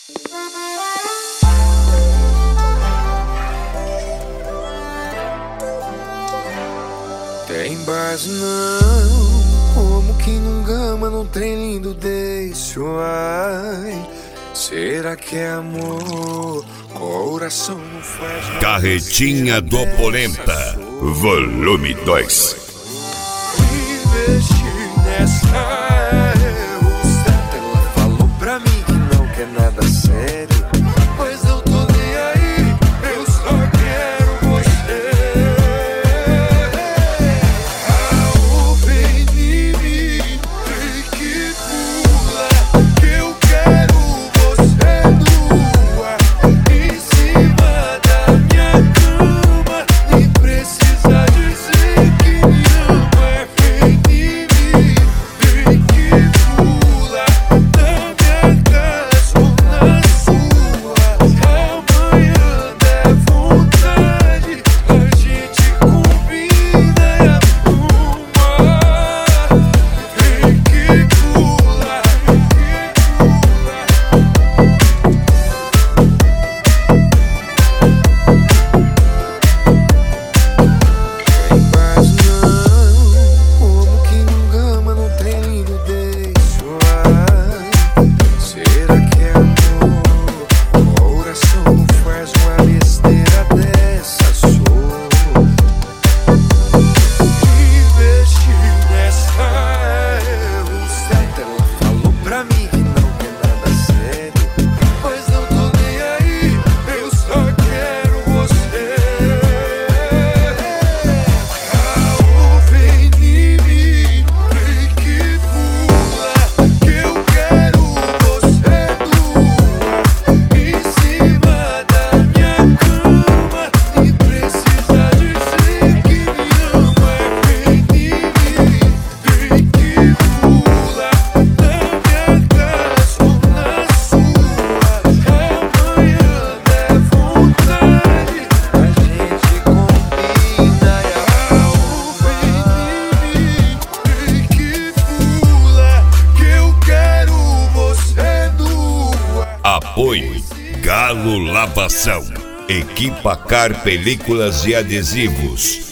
Tem base não, como que num gama num trem lindo deixo, ai. Será que é amor? Coração não faz mal. Carretinha do Polenta, volume 2. Investir nessa russa, ela falou pra mim que não quer nada sério, mas eu tô nem aí, eu só quero você. Ah, vem em mim, vem que pula, que eu quero você nua, em cima da minha cama, nem precisa dizer que me ama. Vem em mim, vem que pula, na minha casa ou na sua, amanhã der vontade, a gente combina e arruma. Vem que pula, Tem paz não, como que num gama num trem lindo deixo, ai. Será que é amor? Coração não faz uma besteira dessa, sou. Investir nessa russa, ela falou pra mim que não quer nada sério, mas eu tô nem aí, eu só quero você. Ah, vem em mim, vem que pula, que eu quero você nua, em cima da minha cama, nem precisa dizer que me ama. Vem em mim, vem que pula, na minha casa ou na sua, amanhã der vontade, a gente combina e vem em mim, vem que pula, que eu quero você nua. Apoio Galo Lavação, Equipa Car Películas e Adesivos,